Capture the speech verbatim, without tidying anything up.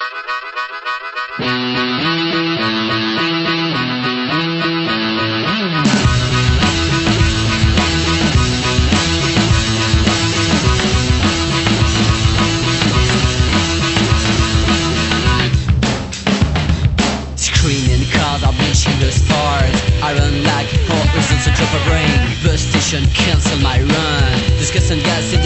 Screaming cars are reaching the stars. I run like hot results to drop a brain. Bus station cancel my run. Disgust and gas